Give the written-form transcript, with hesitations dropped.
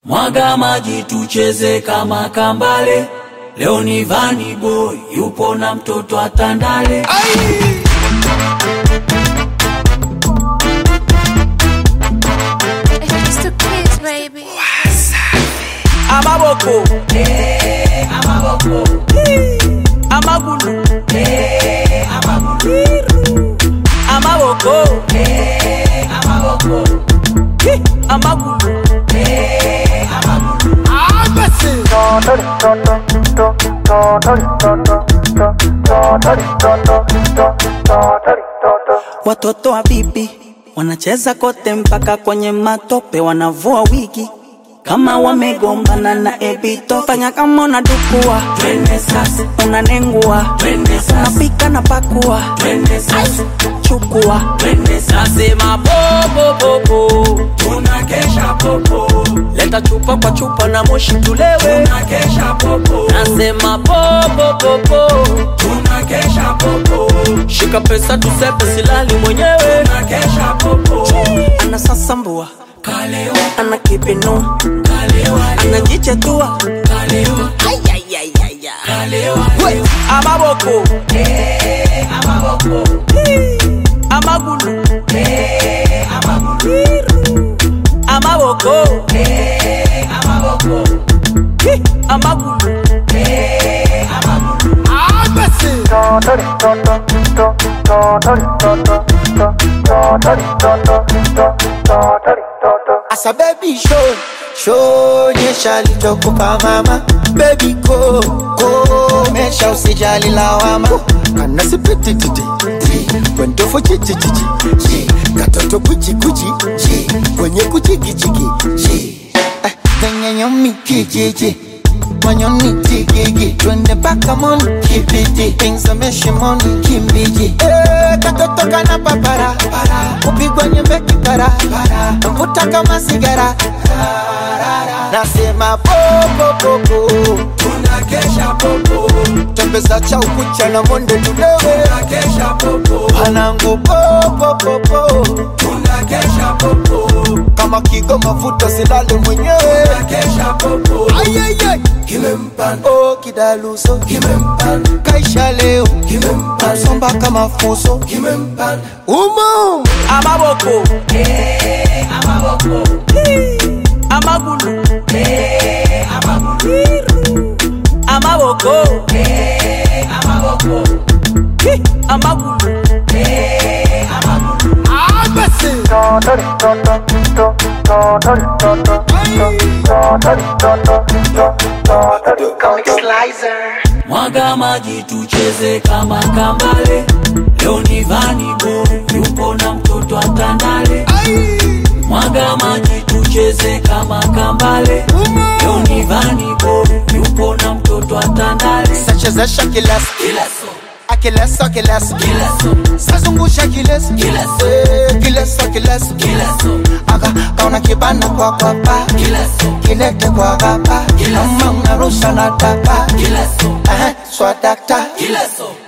Mwaga maji tucheze kama kambale. Leo ni Vanny Boy yupo na mtoto atandale. It's the kids, baby. Amaboko, Amaboko, amagulu, amagulu, amaboko, amaboko, amagulu, watoto wa bibi wanacheza kote mpaka kwenye matope, wanavua wigi kama wamegombana na ebito. Fanya kama unadukua, twende sasa, unanengua, twende sasa, unapika na pakua, twende sasa, chukua, twende sasa. sema popo popo, Tunakesha popo, leta chupa kwa chupa na moshi tulewe. tunakesha popo, Nasema popo popo, tunakesha popo, shika pesa tusepe silali mwenyewe. tunakesha popo. Ana sasambua, Kalewa, ana kipinu, kalewa, anajichetua. kalewa, Kalewa, kalewa, amaboko, amaboko, amagulu, amagulu, amaboko, amaboko, amagulu. Asa baby show nyesha litokupa mama. Baby go mesha usijali lawama. Kana sipiti titi kwendo fo chichi katoto kuchi kwenye kuchiki kwenye nyomi kijiji manyoni tigigi twende paka moni kipiti pingzameshe moni kimbiji katoto kana papara kupigwa nyembe kipara mvuta kama sigara nasema popo tunakesha popo, tembeza cha ukucha na monde tulewe tunakesha popo, panangu popo tunakesha popo, kama kigo mafuta silale mwenyewe tunakesha popo. ayayay Kimempanda, oh kidaluso kimempanda, kaisha leo kimempanda, somba kama fuso kimempanda. umo Amaboko, Amaboko, amagulu, amagulu, amaboko, amaboko, amagulu. Mwaga maji tucheze kama kambale. Leo ni Vanny Boy yupo na mtoto atandale. Mwaga maji tucheze kama kambale. Leo ni Vanny Boy yupo na mtoto atandale. sachezesha kileso Kileso, akileso kileso, sazungusha kileso Kileso. kileso kileso, aka kauna kibana kwa papa kileso, kilete kwa gapa Kileso. mama unarusha na tapa kileso, swadakta kileso.